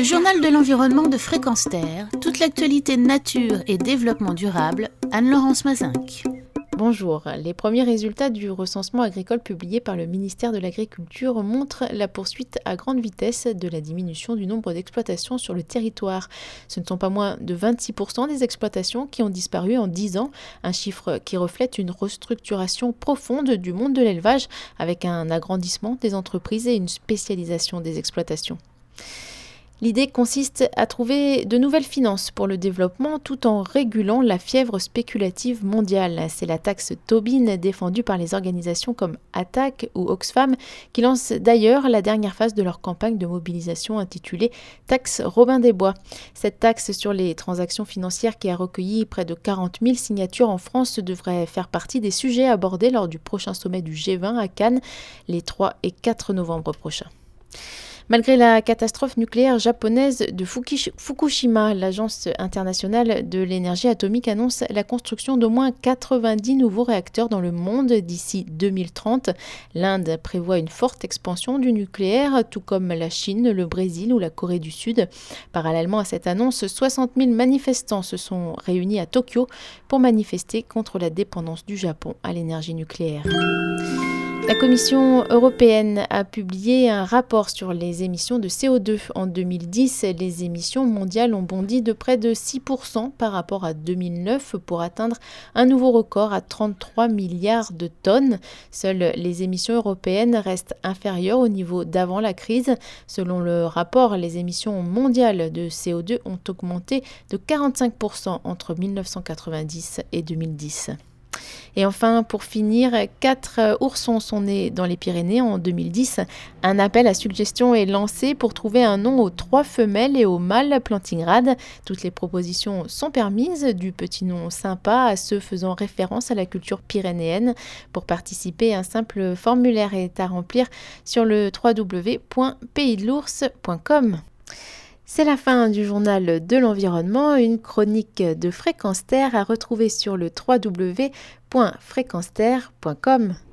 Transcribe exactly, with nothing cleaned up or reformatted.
journal de l'environnement de Fréquence Terre, toute l'actualité nature et développement durable, Anne-Laurence Mazinck. Bonjour, les premiers résultats du recensement agricole publié par le ministère de l'Agriculture montrent la poursuite à grande vitesse de la diminution du nombre d'exploitations sur le territoire. Ce ne sont pas moins de vingt-six pour cent des exploitations qui ont disparu en dix ans, un chiffre qui reflète une restructuration profonde du monde de l'élevage avec un agrandissement des entreprises et une spécialisation des exploitations. L'idée consiste à trouver de nouvelles finances pour le développement tout en régulant la fièvre spéculative mondiale. C'est la taxe Tobin défendue par les organisations comme Attac ou Oxfam qui lancent d'ailleurs la dernière phase de leur campagne de mobilisation intitulée Taxe Robin des Bois. Cette taxe sur les transactions financières qui a recueilli près de quarante mille signatures en France devrait faire partie des sujets abordés lors du prochain sommet du G vingt à Cannes les trois et quatre novembre prochains. Malgré la catastrophe nucléaire japonaise de Fukushima, l'Agence internationale de l'énergie atomique annonce la construction d'au moins quatre-vingt-dix nouveaux réacteurs dans le monde d'ici deux mille trente. L'Inde prévoit une forte expansion du nucléaire, tout comme la Chine, le Brésil ou la Corée du Sud. Parallèlement à cette annonce, soixante mille manifestants se sont réunis à Tokyo pour manifester contre la dépendance du Japon à l'énergie nucléaire. La Commission européenne a publié un rapport sur les émissions de C O deux. En deux mille dix, les émissions mondiales ont bondi de près de six pour cent par rapport à deux mille neuf pour atteindre un nouveau record à trente-trois milliards de tonnes. Seules les émissions européennes restent inférieures au niveau d'avant la crise. Selon le rapport, les émissions mondiales de C O deux ont augmenté de quarante-cinq pour cent entre mille neuf cent quatre-vingt-dix et deux mille dix. Et enfin, pour finir, quatre oursons sont nés dans les Pyrénées en deux mille dix. Un appel à suggestions est lancé pour trouver un nom aux trois femelles et au mâle plantigrade. Toutes les propositions sont permises, du petit nom sympa à ceux faisant référence à la culture pyrénéenne. Pour participer, un simple formulaire est à remplir sur le w w w point pays de l'ours point com. C'est la fin du journal de l'environnement, une chronique de Fréquence Terre à retrouver sur le w w w point fréquence terre point com.